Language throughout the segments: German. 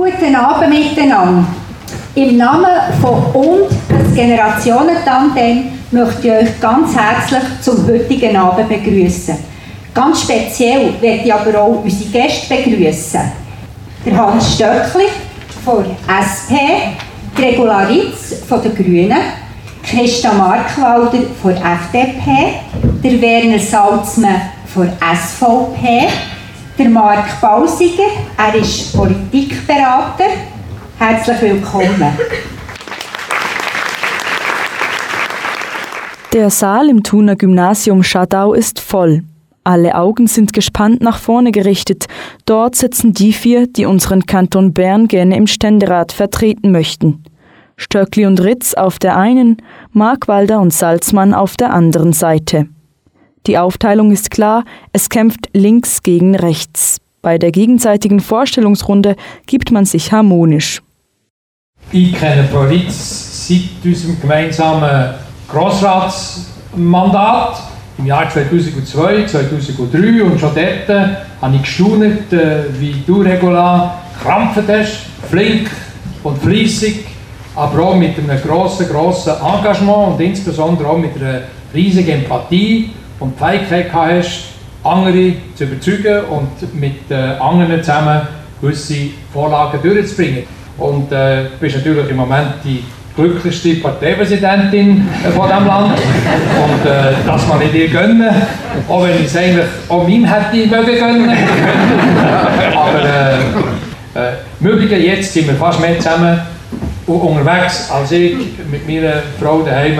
Guten Abend miteinander. Im Namen von «Und» das Generationentandem möchte ich euch ganz herzlich zum heutigen Abend begrüßen. Ganz speziell möchte ich aber auch unsere Gäste begrüßen. Der Hans Stöckli von SP, Regula Ritz von den Grünen, Christa Markwalder von FDP, der Werner Salzmann von SVP, der Marc Bausiger, er ist Politikberater. Herzlich willkommen. Der Saal im Thuner Gymnasium Schadau ist voll. Alle Augen sind gespannt nach vorne gerichtet. Dort sitzen die 4, die unseren Kanton Bern gerne im Ständerat vertreten möchten. Stöckli und Ritz auf der einen, Markwalder und Salzmann auf der anderen Seite. Die Aufteilung ist klar, es kämpft links gegen rechts. Bei der gegenseitigen Vorstellungsrunde gibt man sich harmonisch. Ich kenne Frau Ritz seit unserem gemeinsamen Grossratsmandat im Jahr 2002, 2003 und schon dort habe ich gestaunt, wie du, Regula, gekrampft hast, flink und fleissig, aber auch mit einem grossen Engagement und insbesondere auch mit einer riesigen Empathie und die Fähigkeit hast, andere zu überzeugen und mit anderen zusammen gewisse Vorlagen durchzubringen. Und du bist natürlich im Moment die glücklichste Parteipräsidentin von diesem Land. Und das kann ich dir gönnen, auch wenn ich es eigentlich auch ihm hätte gönnen. Aber im Übrigen, jetzt sind wir fast mehr zusammen unterwegs als ich mit meiner Frau daheim.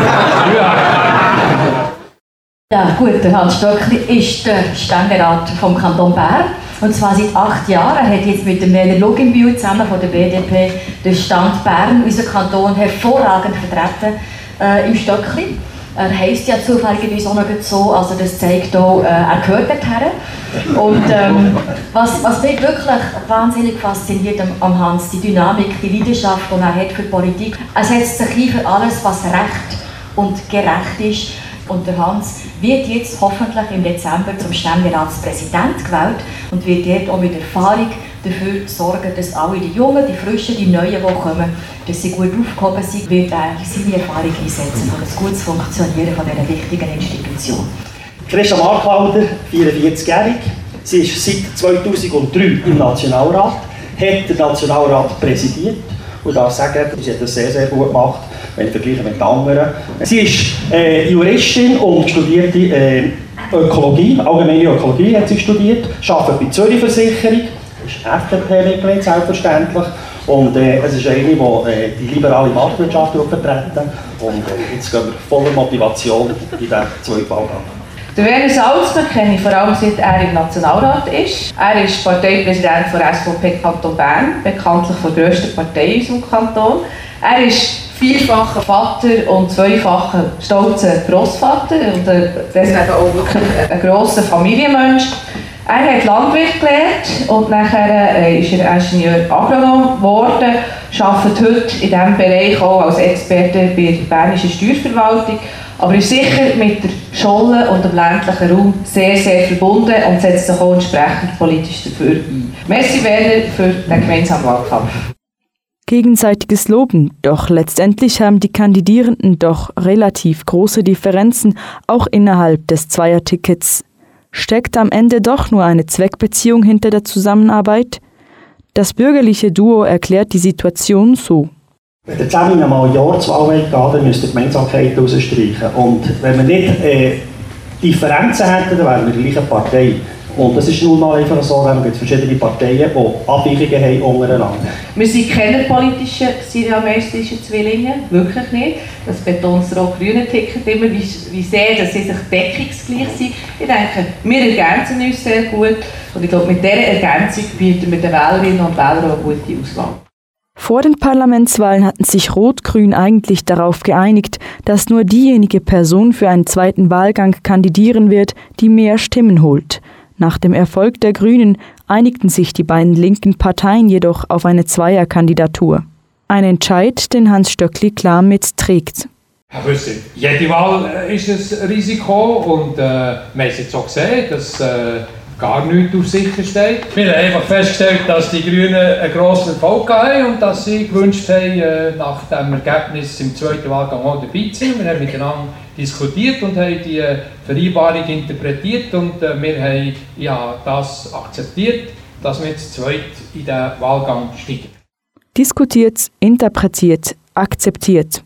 Ja gut, der Hans Stöckli ist der Ständerat vom Kanton Bern. Und zwar seit 8 Jahren. Er hat jetzt mit dem Werner Luginbühl zusammen von der BDP den Stand Bern, unseren Kanton, hervorragend vertreten im Stöckli. Er heisst ja zufälligerweise auch noch so, also das zeigt auch, er gehört dorthin. Und was mich wirklich wahnsinnig fasziniert am Hans, die Dynamik, die Leidenschaft, die er hat für Politik. Er setzt sich ein für alles, was recht und gerecht ist. Und der Hans wird jetzt hoffentlich im Dezember zum Ständeratspräsident gewählt und wird dort auch mit Erfahrung dafür sorgen, dass alle die Jungen, die Frischen, die Neuen, die kommen, dass sie gut aufgehoben sind, wird er seine Erfahrung einsetzen für das gute Funktionieren von dieser wichtigen Institution. Christa Markwalder, 44-jährig, sie ist seit 2003 im Nationalrat, hat den Nationalrat präsidiert und darf sagen, sie hat das sehr, sehr gut gemacht, wenn ich vergleiche mit anderen. Sie ist Juristin und studierte Ökologie, allgemeine Ökologie hat sie studiert, arbeitet bei Zürich Versicherung, ist FDP-Mitglied selbstverständlich und es ist eine, die die liberale Marktwirtschaft vertreten und jetzt gehen wir voller Motivation in diesen 2 Wahlgang. Der Werner Salzmann kenne ich vor allem, seit er im Nationalrat ist. Er ist Parteipräsident der SVP Kanton Bern, bekanntlich der grössten Partei in unserem Kanton. Er ist vierfacher Vater und zweifacher stolzer Grossvater und deswegen auch wirklich ein grosser Familienmensch. Er hat Landwirt gelernt und nachher ist er Ingenieur Agronom geworden, arbeitet heute in diesem Bereich auch als Experte bei der bernischen Steuerverwaltung, aber ist sicher mit der Scholle und dem ländlichen Raum sehr, sehr verbunden und setzt sich auch entsprechend politisch dafür ein. Merci Werner für den gemeinsamen Wahlkampf. Gegenseitiges Loben, doch letztendlich haben die Kandidierenden doch relativ große Differenzen, auch innerhalb des Zweiertickets. Steckt am Ende doch nur eine Zweckbeziehung hinter der Zusammenarbeit? Das bürgerliche Duo erklärt die Situation so. Wenn ihr zusammen einmal ein Jahr zur Wahl geht, dann müsst ihr Gemeinsamkeiten herausstreichen. Und wenn wir nicht Differenzen hätten, dann wären wir die gleiche Partei. Und das ist nun mal einfach so, wenn es verschiedene Parteien, die Abweichungen haben untereinander. Wir sind keine politischen siamesischen Zwillinge, wirklich nicht. Das betont das rot-grüne Ticket immer, wie sehr dass sie sich deckungsgleich sind. Ich denke, wir ergänzen uns sehr gut und ich glaube, mit dieser Ergänzung bieten wir den Wählerinnen und Wählern eine gute Auswahl. Vor den Parlamentswahlen hatten sich Rot-Grün eigentlich darauf geeinigt, dass nur diejenige Person für einen zweiten Wahlgang kandidieren wird, die mehr Stimmen holt. Nach dem Erfolg der Grünen einigten sich die beiden linken Parteien jedoch auf eine Zweierkandidatur. Ein Entscheid, den Hans Stöckli klar mitträgt. Herr Rüssel, jede Wahl ist ein Risiko und man hat jetzt auch gesehen, dass gar nichts auf sicher steht. Wir haben einfach festgestellt, dass die Grünen einen grossen Erfolg haben und dass sie gewünscht haben, nach dem Ergebnis im zweiten Wahlgang auch dabei zu sein. Wir haben miteinander diskutiert und haben die Vereinbarung interpretiert und wir haben das akzeptiert, dass wir jetzt zweit in den Wahlgang steigen. Diskutiert, interpretiert, akzeptiert.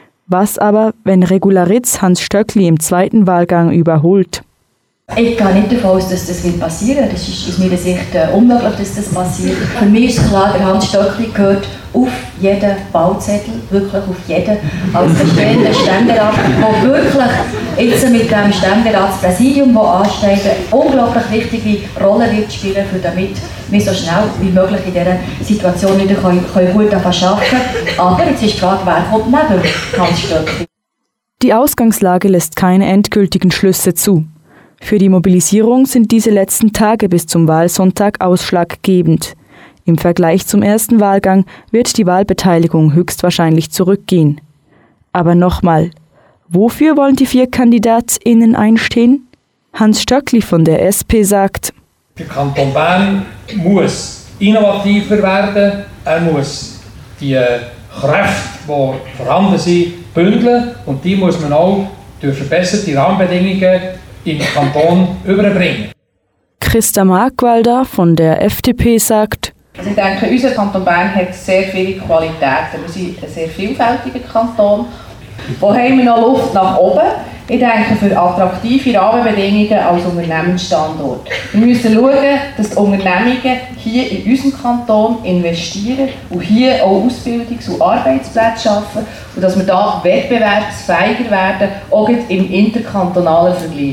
Was aber, wenn Regularitz Hans Stöckli im zweiten Wahlgang überholt? Ich gehe nicht davon aus, dass das passieren wird. Das ist aus meiner Sicht unmöglich, dass das passiert. Für mich ist klar, der Hans Stöckli gehört auf jeden Wahlzettel, wirklich auf jeden, als bestehender Ständerat, der wirklich jetzt mit dem Ständeratspräsidium, das ansteht, eine unglaublich wichtige Rolle wird spielen, damit wir so schnell wie möglich in dieser Situation wieder gut arbeiten können. Aber jetzt ist die Frage, wer kommt neben Hans Stöckli? Die Ausgangslage lässt keine endgültigen Schlüsse zu. Für die Mobilisierung sind diese letzten Tage bis zum Wahlsonntag ausschlaggebend. Im Vergleich zum ersten Wahlgang wird die Wahlbeteiligung höchstwahrscheinlich zurückgehen. Aber nochmal, wofür wollen die 4 KandidatInnen einstehen? Hans Stöckli von der SP sagt: Der Kanton Bern muss innovativer werden, er muss die Kräfte, die vorhanden sind, bündeln und die muss man auch durch verbesserte Rahmenbedingungen im Kanton überbringen. Christa Markwalder von der FDP sagt: Also ich denke, unser Kanton Bern hat sehr viele Qualitäten. Wir sind ein sehr vielfältiger Kanton. Wo haben wir noch Luft nach oben? Ich denke, für attraktive Rahmenbedingungen als Unternehmensstandort. Wir müssen schauen, dass die Unternehmungen hier in unserem Kanton investieren und hier auch Ausbildungs- und Arbeitsplätze schaffen und dass wir da wettbewerbsfähiger werden, auch im interkantonalen Vergleich.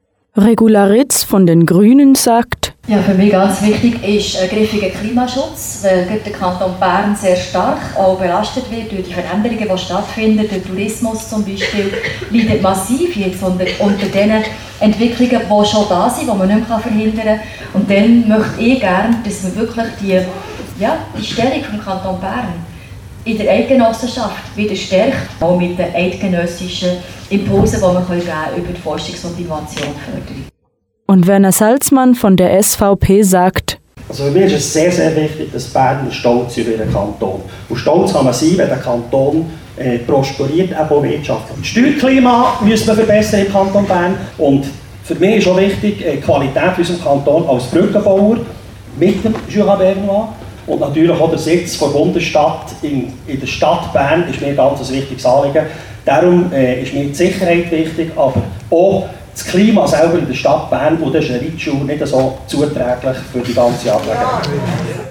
Regularitz von den Grünen sagt: Ja, für mich ganz wichtig ist griffiger Klimaschutz, weil der Kanton Bern sehr stark auch belastet wird durch die Veränderungen, die stattfinden. Der Tourismus zum Beispiel leidet massiv jetzt unter den Entwicklungen, die schon da sind, die man nicht mehr verhindern kann. Und dann möchte ich gerne, dass wir wirklich die Stellung des Kanton Bern in der Eidgenossenschaft wieder stärkt, auch mit den eidgenössischen Impulsen, die wir geben können über die Forschungs- und Innovationsförderung. Und Werner Salzmann von der SVP sagt: Also für mich ist es sehr, sehr wichtig, dass Bern stolz ist über ihren Kanton. Und stolz kann man sein, wenn der Kanton prosperiert, auch wirtschaftlich. Das Steuerklima müssen wir verbessern im Kanton Bern. Und für mich ist auch wichtig, die Qualität unseres Kantons als Brückenbauer mit dem Jura Bernois. Und natürlich auch der Sitz der Bundesstadt in der Stadt Bern ist mir ganz ein wichtiges Anliegen. Darum ist mir die Sicherheit wichtig, aber auch das Klima selber in der Stadt Bern, und das ist eine Reitschule nicht so zuträglich für die ganze Angelegenheit.